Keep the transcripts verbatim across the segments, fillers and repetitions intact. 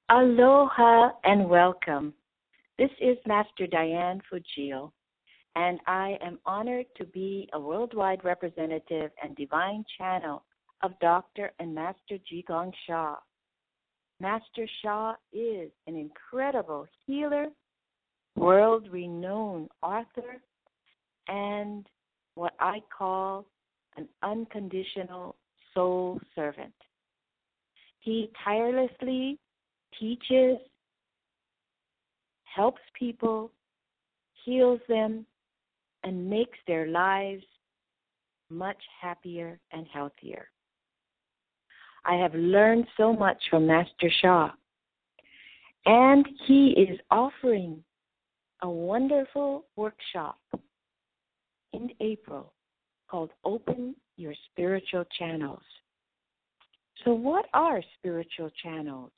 Aloha and welcome. This is Master Diane Fujio, and I am honored to be a worldwide representative and divine channel of Doctor and Master Jigong Sha. Master Sha is an incredible healer, world-renowned author, and what I call an unconditional soul servant. He tirelessly teaches, helps people, heals them, and makes their lives much happier and healthier. I have learned so much from Master Sha, and he is offering a wonderful workshop in April called Open Your Spiritual Channels. So what are spiritual channels?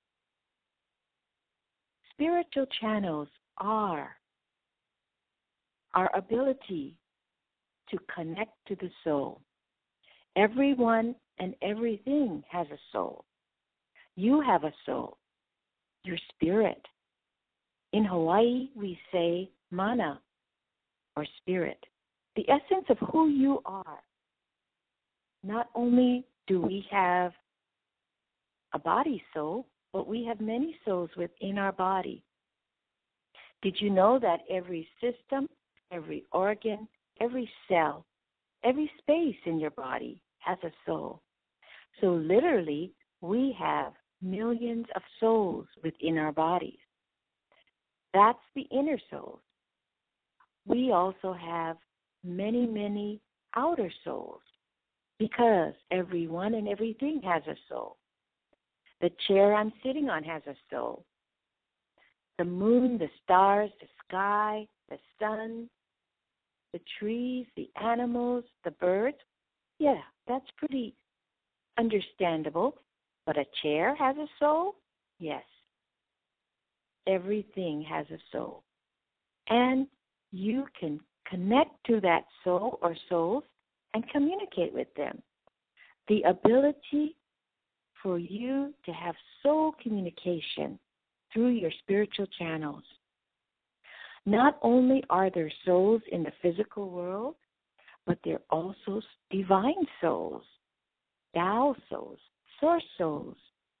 Spiritual channels are our ability to connect to the soul. Everyone and everything has a soul. You have a soul, your spirit. In Hawaii, we say mana, or spirit, the essence of who you are. Not only do we have a body soul, but we have many souls within our body. Did you know that every system, every organ, every cell, every space in your body has a soul? So literally, we have millions of souls within our bodies. That's the inner souls. We also have many, many outer souls because everyone and everything has a soul. The chair I'm sitting on has a soul. The moon, the stars, the sky, the sun, the trees, the animals, the birds. Yeah, that's pretty understandable. But a chair has a soul? Yes. Everything has a soul. And you can connect to that soul or souls and communicate with them. The ability for you to have soul communication through your spiritual channels. Not only are there souls in the physical world, but they're also divine souls, Tao souls, source souls.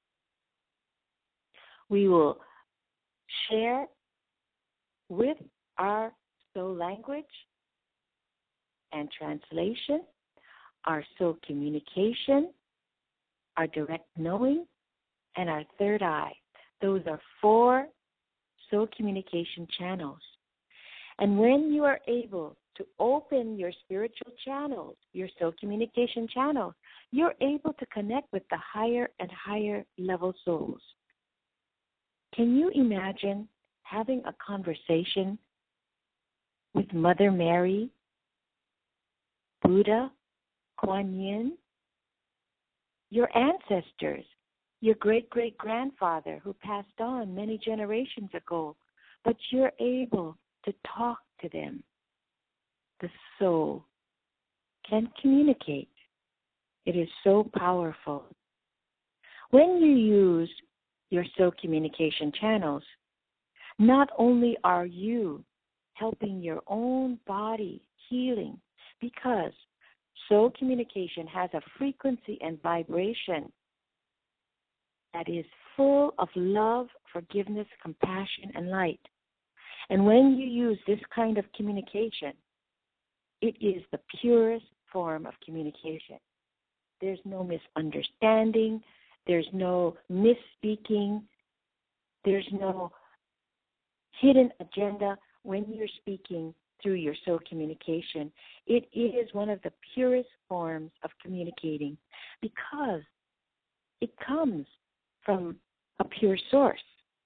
We will share with our soul language and translation, our soul communication, our direct knowing, and our third eye. Those are four soul communication channels. And when you are able to open your spiritual channels, your soul communication channels, you're able to connect with the higher and higher level souls. Can you imagine having a conversation with Mother Mary, Buddha, Kuan Yin, your ancestors, your great-great-grandfather who passed on many generations ago, but you're able to talk to them? The soul can communicate. It is so powerful. When you use your soul communication channels, not only are you helping your own body healing, because soul communication has a frequency and vibration that is full of love, forgiveness, compassion, and light. And when you use this kind of communication, it is the purest form of communication. There's no misunderstanding. There's no misspeaking. There's no hidden agenda when you're speaking through your soul communication. It is one of the purest forms of communicating because it comes from a pure source.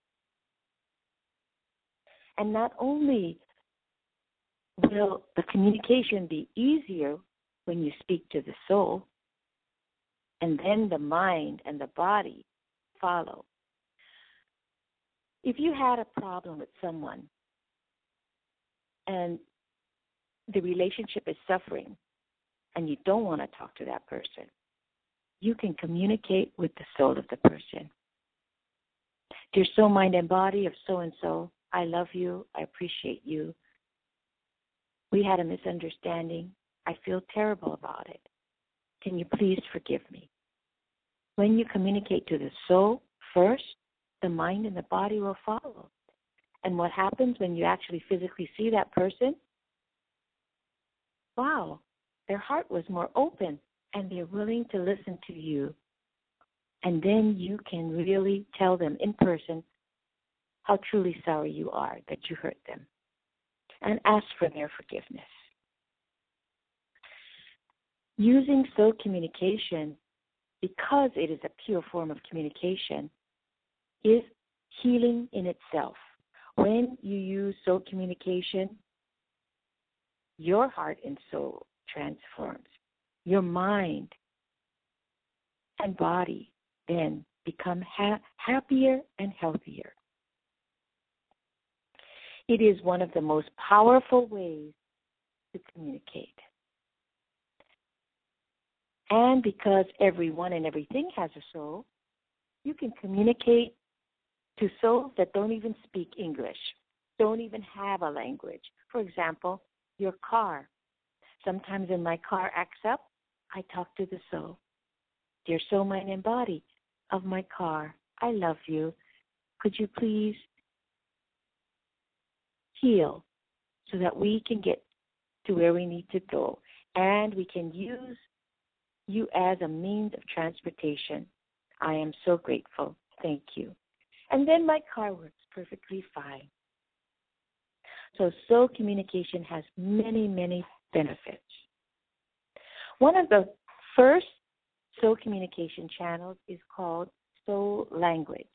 And not only will the communication be easier when you speak to the soul, and then the mind and the body follow. If you had a problem with someone and the relationship is suffering and you don't want to talk to that person, you can communicate with the soul of the person. Dear soul, mind, and body of so-and-so, I love you. I appreciate you. We had a misunderstanding. I feel terrible about it. Can you please forgive me? When you communicate to the soul first, the mind and the body will follow. And what happens when you actually physically see that person? Wow, their heart was more open and they're willing to listen to you. And then you can really tell them in person how truly sorry you are that you hurt them and ask for their forgiveness. Using soul communication, because it is a pure form of communication, is healing in itself. When you use soul communication, your heart and soul transforms. Your mind and body then become ha- happier and healthier. It is one of the most powerful ways to communicate. And because everyone and everything has a soul, you can communicate to souls that don't even speak English, don't even have a language. For example, your car. Sometimes when my car acts up, I talk to the soul. Dear soul, mind, and body of my car, I love you. Could you please heal so that we can get to where we need to go and we can use you as a means of transportation. I am so grateful. Thank you. And then my car works perfectly fine. So soul communication has many, many benefits. One of the first soul communication channels is called soul language.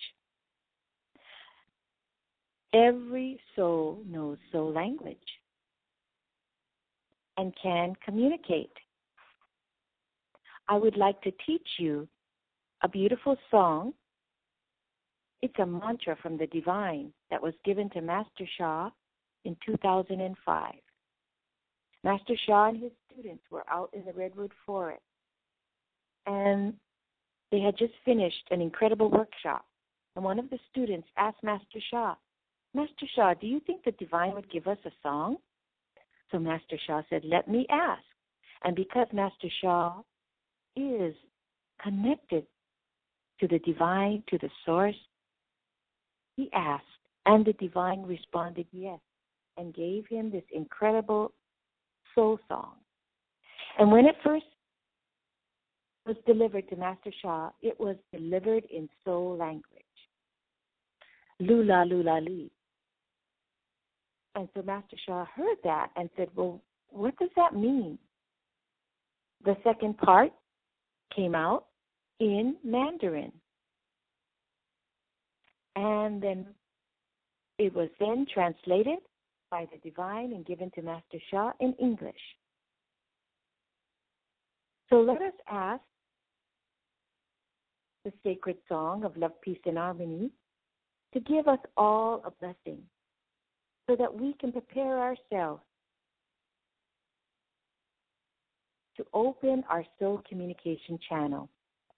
Every soul knows soul language and can communicate. I would like to teach you a beautiful song. It's a mantra from the divine that was given to Master Sha in two thousand five. Master Sha and his students were out in the Redwood Forest, and they had just finished an incredible workshop. And one of the students asked Master Sha, Master Sha, do you think the divine would give us a song? So Master Sha said, let me ask. And because Master Sha is connected to the divine, to the source, he asked, and the divine responded yes, and gave him this incredible soul song. And when it first was delivered to Master Sha, it was delivered in soul language. Lula, lula, li. And so Master Sha heard that and said, well, what does that mean? The second part came out in Mandarin. And then it was then translated by the divine and given to Master Sha in English. So let us ask the sacred song of love, peace, and harmony to give us all a blessing so that we can prepare ourselves to open our soul communication channel,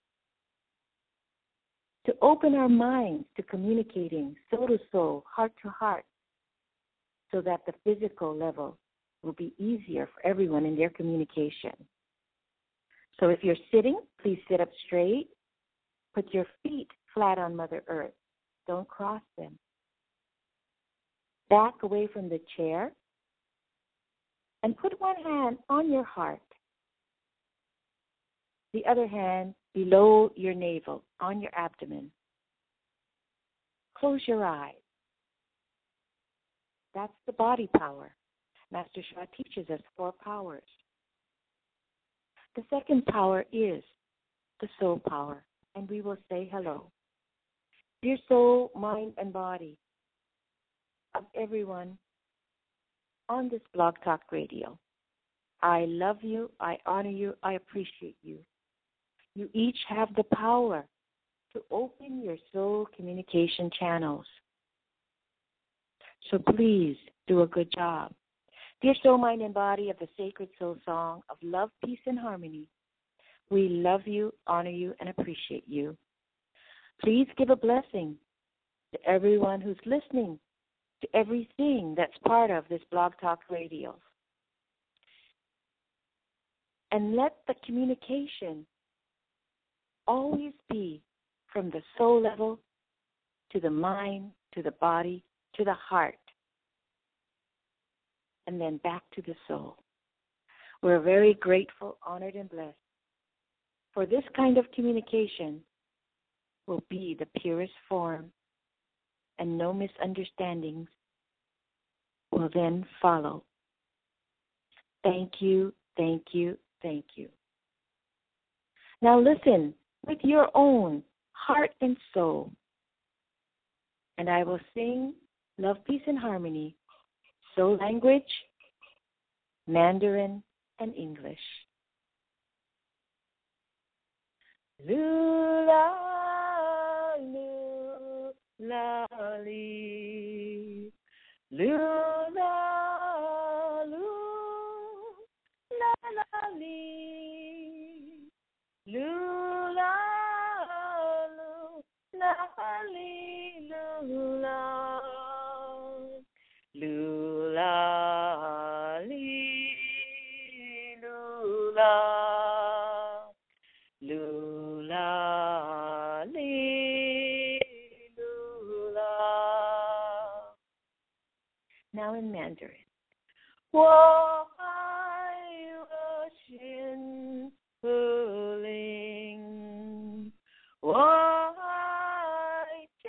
to open our minds to communicating soul to soul, heart to heart, so that the physical level will be easier for everyone in their communication. So if you're sitting, please sit up straight. Put your feet flat on Mother Earth. Don't cross them. Back away from the chair and put one hand on your heart. The other hand below your navel, on your abdomen. Close your eyes. That's the body power. Master Sha teaches us four powers. The second power is the soul power, and we will say hello. Dear soul, mind, and body of everyone on this Blog Talk Radio, I love you, I honor you, I appreciate you. You each have the power to open your soul communication channels. So please do a good job. Dear soul, mind, and body of the sacred soul song of love, peace, and harmony, we love you, honor you, and appreciate you. Please give a blessing to everyone who's listening, to everything that's part of this Blog Talk Radio. And let the communication always be from the soul level to the mind, to the body, to the heart, and then back to the soul. We're very grateful, honored, and blessed. For this kind of communication will be the purest form, and no misunderstandings will then follow. Thank you, thank you, thank you. Now listen with your own heart and soul, and I will sing Love, Peace, and Harmony, soul language, Mandarin, and English. Lula, lula, li. Lula, lula, li. Lula, lula, li, lula. Lula, li, lula. Lula, li, lula. Now in Mandarin. 我爱我心不灵，我爱将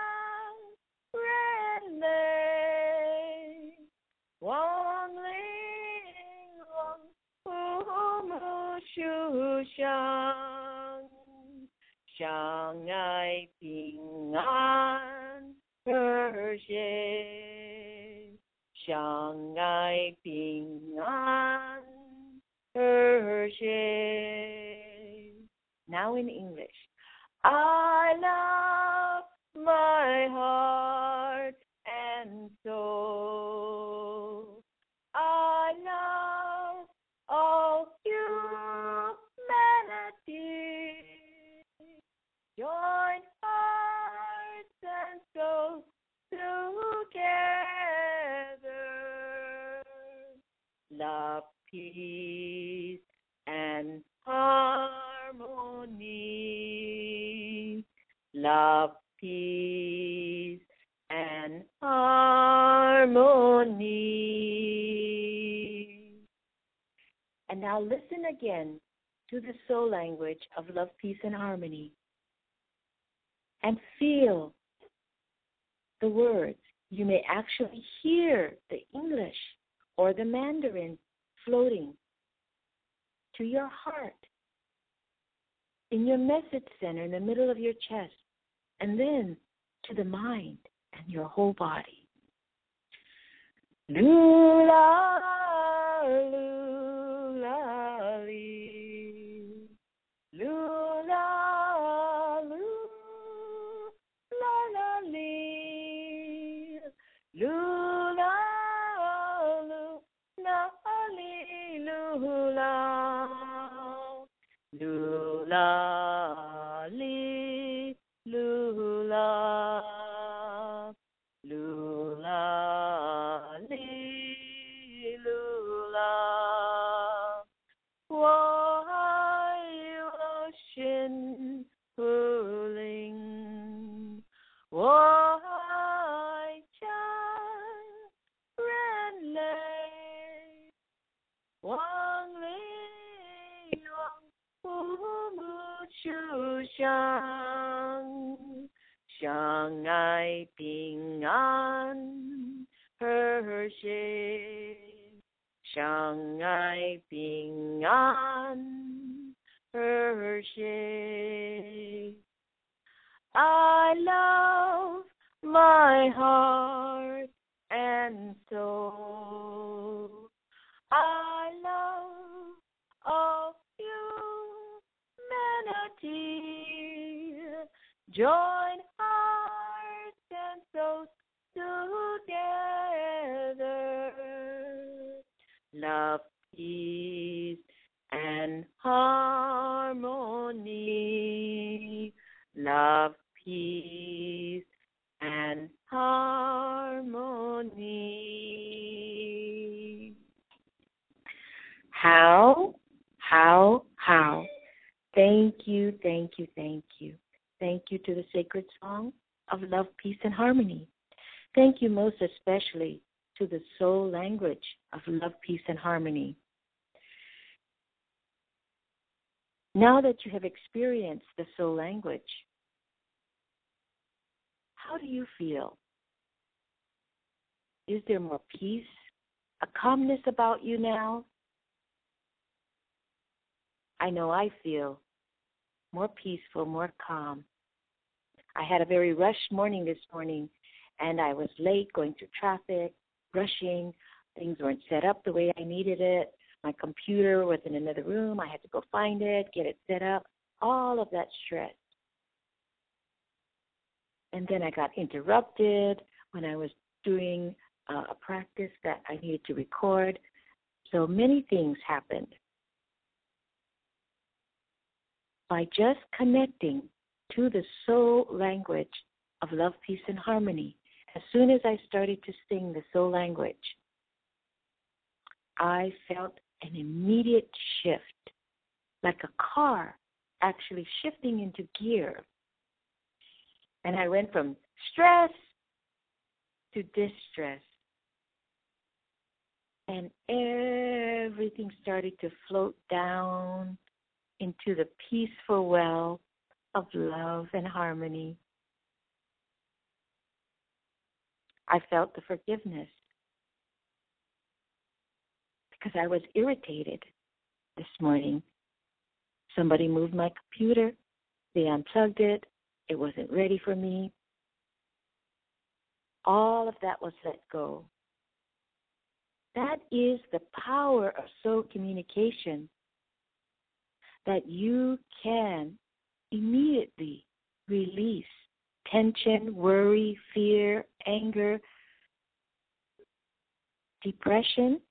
人类，亡灵亡父母书香，相爱平安和谐，相爱平安和谐。Now in English. I love my heart and soul. I love all humanity. Join hearts and souls together. Love, peace, and harmony. Love, peace, and harmony. And now listen again to the soul language of love, peace, and harmony. And feel the words. You may actually hear the English or the Mandarin floating to your heart, in your message center, in the middle of your chest, and then to the mind and your whole body. Lula, lula, li. Lula, lula, li. Lula, lula, li, lula. Lula, li, lula. Lula, li, lula. 我爱我心不灵，我爱家人类，亡灵亡父母书香，相爱平安和谐，相爱平安和谐。I love my heart and soul. I love all humanity. Join hearts and souls together. Love, peace, and harmony. Love, peace, and harmony. How, how, how. Thank you, thank you, thank you. Thank you to the sacred song of love, peace, and harmony. Thank you most especially to the soul language of love, peace, and harmony. Now that you have experienced the soul language, how do you feel? Is there more peace, a calmness about you now? I know I feel more peaceful, more calm. I had a very rushed morning this morning, and I was late going through traffic, rushing. Things weren't set up the way I needed it. My computer was in another room. I had to go find it, get it set up, all of that stress. And then I got interrupted when I was doing uh, a practice that I needed to record. So many things happened. By just connecting to the soul language of love, peace, and harmony, as soon as I started to sing the soul language, I felt an immediate shift, like a car actually shifting into gear. And I went from stress to distress. And everything started to float down into the peaceful well of love and harmony. I felt the forgiveness because I was irritated this morning. Somebody moved my computer. They unplugged it. It wasn't ready for me. All of that was let go. That is the power of soul communication, that you can immediately release tension, worry, fear, anger, depression.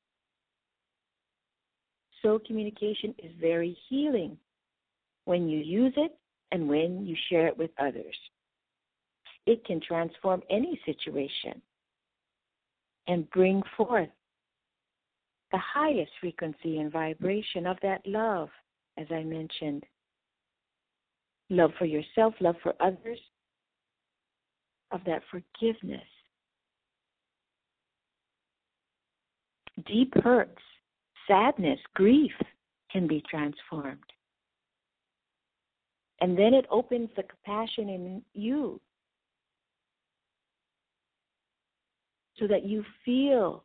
Soul communication is very healing when you use it and when you share it with others. It can transform any situation and bring forth the highest frequency and vibration of that love, as I mentioned. Love for yourself, love for others, of that forgiveness. Deep hurts, sadness, grief can be transformed. And then it opens the compassion in you so that you feel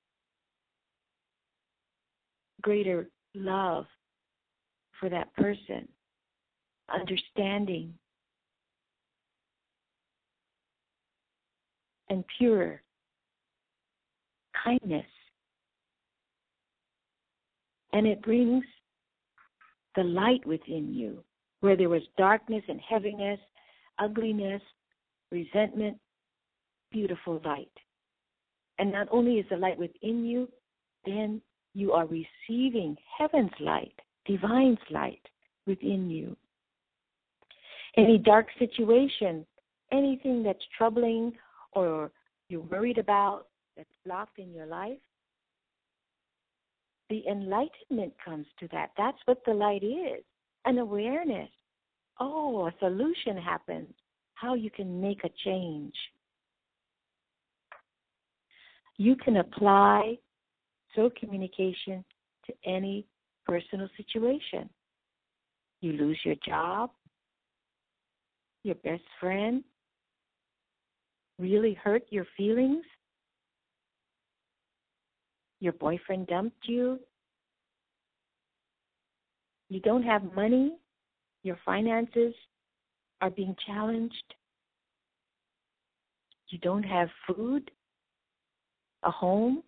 greater love for that person, understanding, and pure kindness. And it brings the light within you, where there was darkness and heaviness, ugliness, resentment, beautiful light. And not only is the light within you, then you are receiving heaven's light, divine's light within you. Any dark situation, anything that's troubling or you're worried about that's blocked in your life, the enlightenment comes to that. That's what the light is, an awareness. Oh, a solution happens, how you can make a change. You can apply soul communication to any personal situation. You lose your job, your best friend really hurt your feelings, your boyfriend dumped you, you don't have money, your finances are being challenged, you don't have food, a home.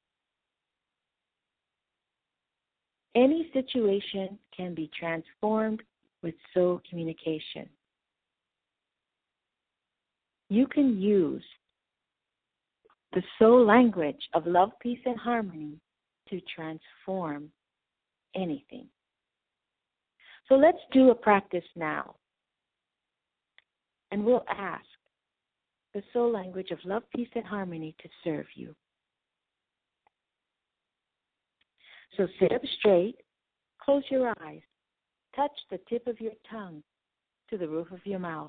Any situation can be transformed with soul communication. You can use the soul language of love, peace, and harmony to transform anything. So let's do a practice now. And we'll ask the soul language of love, peace, and harmony to serve you. So sit up straight, close your eyes, touch the tip of your tongue to the roof of your mouth.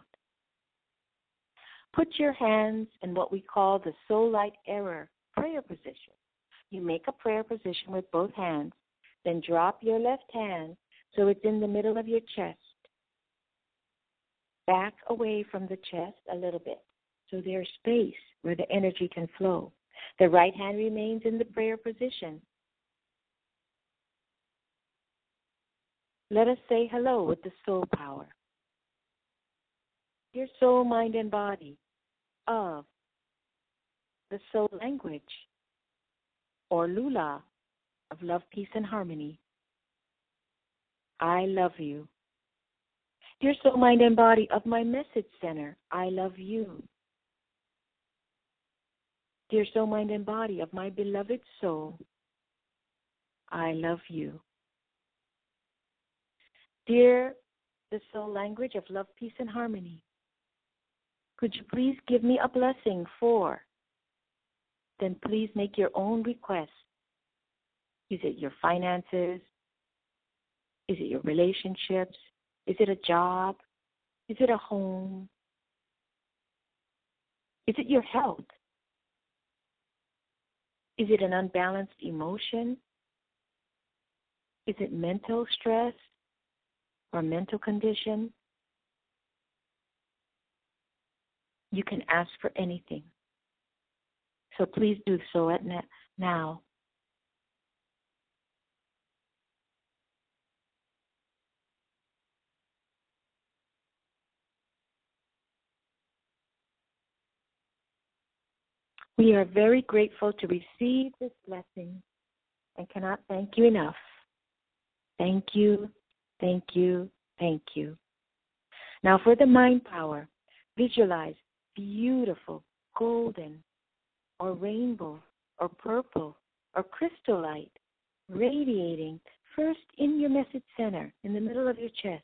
Put your hands in what we call the soul light error prayer position. You make a prayer position with both hands, then drop your left hand so it's in the middle of your chest. Back away from the chest a little bit so there's space where the energy can flow. The right hand remains in the prayer position. Let us say hello with the soul power. Your soul, mind, and body of the soul language, or Lula, of love, peace, and harmony. I love you. Dear soul, mind, and body of my message center, I love you. Dear soul, mind, and body of my beloved soul, I love you. Dear the soul language of love, peace, and harmony, could you please give me a blessing for? Then please make your own request. Is it your finances? Is it your relationships? Is it a job? Is it a home? Is it your health? Is it an unbalanced emotion? Is it mental stress or mental condition? You can ask for anything. So please do so at now. We are very grateful to receive this blessing and cannot thank you enough. Thank you, thank you, thank you. Now for the mind power, visualize beautiful golden or rainbow or purple or crystal light radiating first in your message center, in the middle of your chest.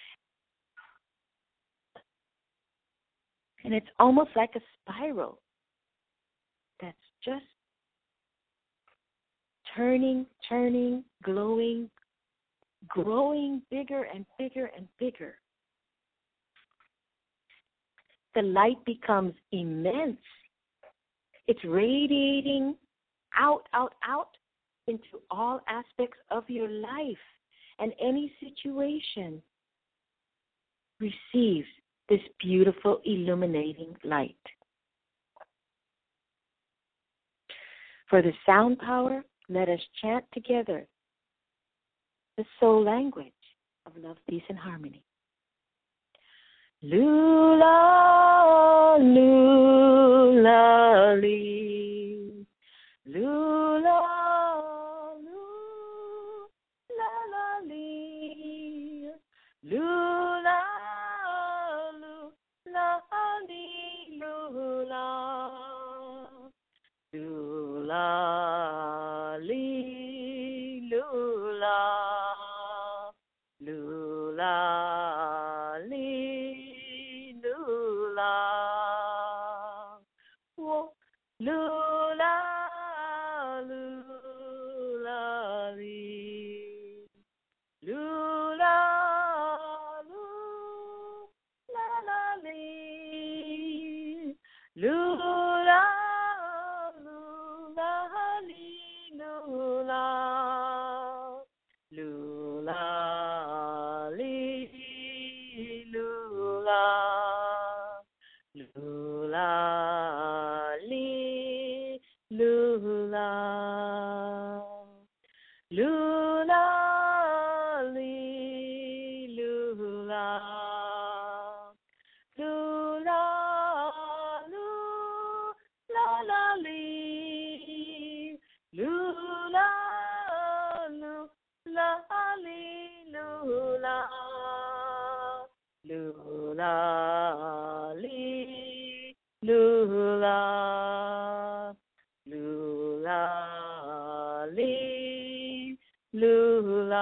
And it's almost like a spiral that's just turning, turning, glowing, growing bigger and bigger and bigger. The light becomes immense. It's radiating out, out, out into all aspects of your life, and any situation receives this beautiful illuminating light. For the sound power, let us chant together the soul language of love, peace, and harmony. Lula, lula, lee. Lula, lula, la, lee. Lula, lula, lee, lula. Lula, lee, lula. Lula, lee, lula. Whoa. Lula, lula, lee. Lula, lula, la, lee. Lula, lula, lee, lula. Lula, lee, lula. Lula, lee, lula. Lula, lee, lula. Lula, lula, la, lee. Lula, lula, lee, lula. Lula, lee, lula. Lula, lee, lula.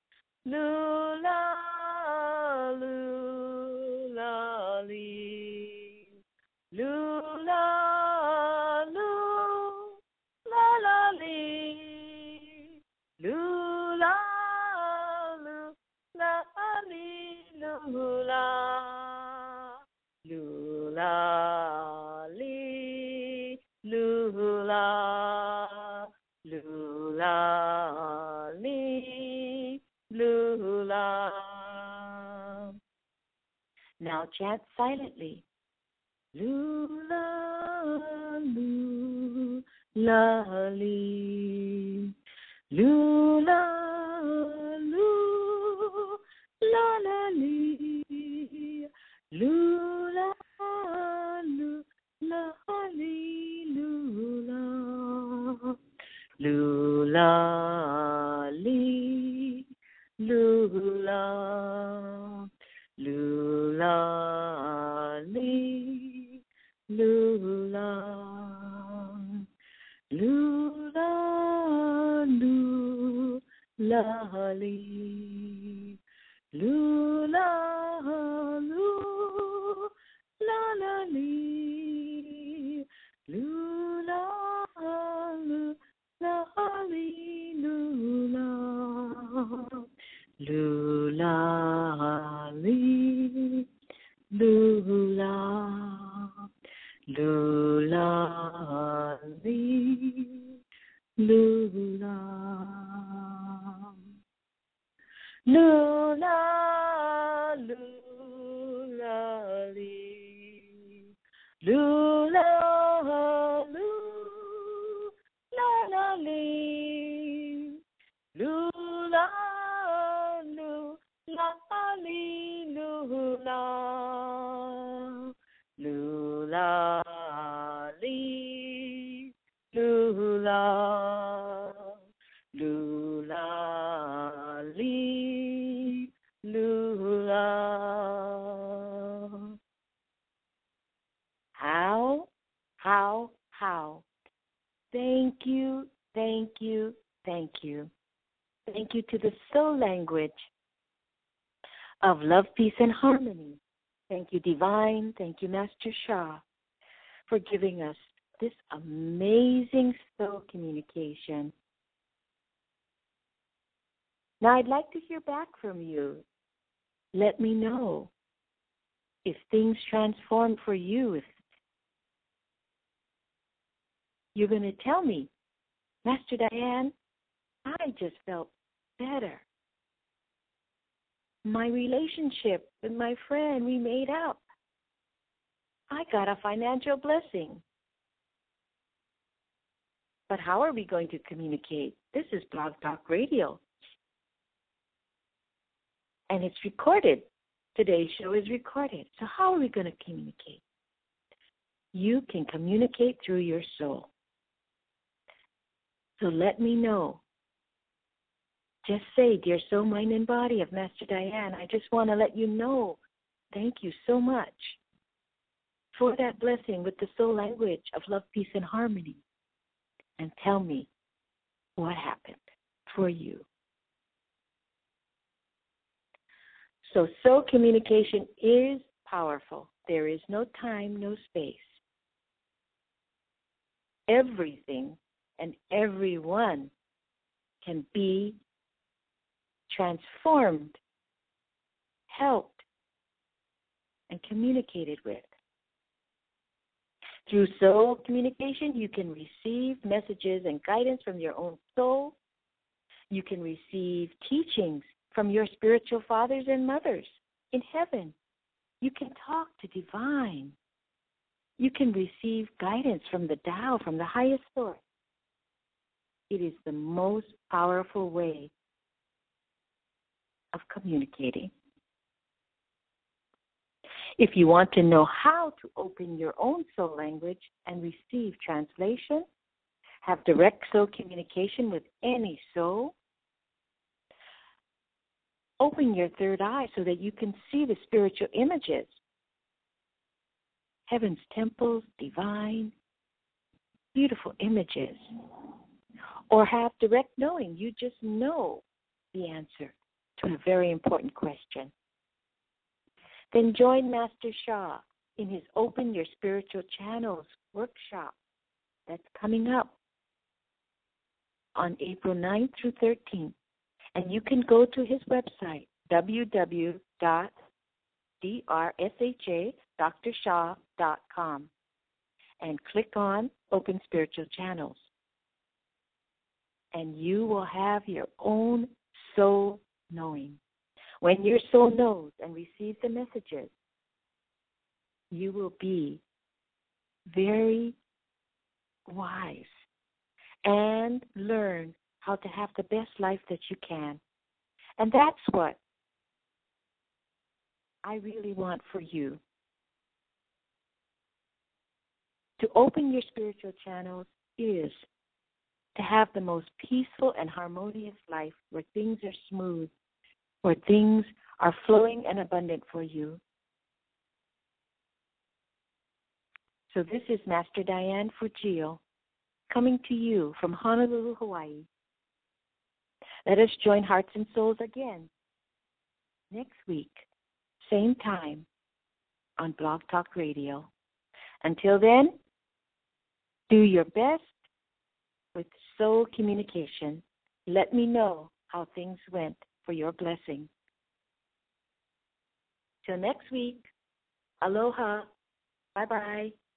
Lula, lula, lee. Now chant silently. Lula, lula, lee. Lula, lula, la, la, lee. Lula, lula, lee, lula. Lula, lee, lula. Lula, lee, lula. Lula, lula, lee. Lula, lula, la, lee. Lula, lula, lee, lula. Lula, lee, lula. Lula, lee, lula. Lula, lula, lee. Lula, lula, lee. Lula, lula, lee, lula. Lula, lee, lula. Lula, lee, lula. How, how, how. Thank you, thank you, thank you. Thank you to the soul language of love, peace, and harmony. Thank you, Divine. Thank you, Master Sha, for giving us this amazing soul communication. Now, I'd like to hear back from you. Let me know if things transform for you. If you're going to tell me, Master Diane, I just felt better. My relationship with my friend, we made up. I got a financial blessing. But how are we going to communicate? This is Blog Talk Radio. And it's recorded. Today's show is recorded. So how are we going to communicate? You can communicate through your soul. So let me know. Just say, dear soul, mind, and body of Master Diane, I just want to let you know, thank you so much for that blessing with the soul language of love, peace, and harmony. And tell me what happened for you. So soul communication is powerful. There is no time, no space. Everything and everyone can be transformed, helped, and communicated with. Through soul communication, you can receive messages and guidance from your own soul. You can receive teachings from your spiritual fathers and mothers in heaven. You can talk to divine. You can receive guidance from the Tao, from the highest source. It is the most powerful way of communicating. If you want to know how to open your own soul language and receive translation, have direct soul communication with any soul, open your third eye so that you can see the spiritual images, heaven's temples, divine, beautiful images, or have direct knowing. You just know the answer to a very important question. Then join Master Sha in his Open Your Spiritual Channels workshop that's coming up on April ninth through thirteenth. And you can go to his website, w w w dot d r s h a dr sha dot com, and click on Open Spiritual Channels. And you will have your own soul knowing. When your soul knows and receives the messages, you will be very wise and learn how to have the best life that you can. And that's what I really want for you. To open your spiritual channels is to have the most peaceful and harmonious life where things are smooth, where things are flowing and abundant for you. So this is Master Diane Fujio coming to you from Honolulu, Hawaii. Let us join Hearts and Souls again next week, same time, on Blog Talk Radio. Until then, do your best with soul communication. Let me know how things went for your blessing. Till next week, aloha, bye-bye.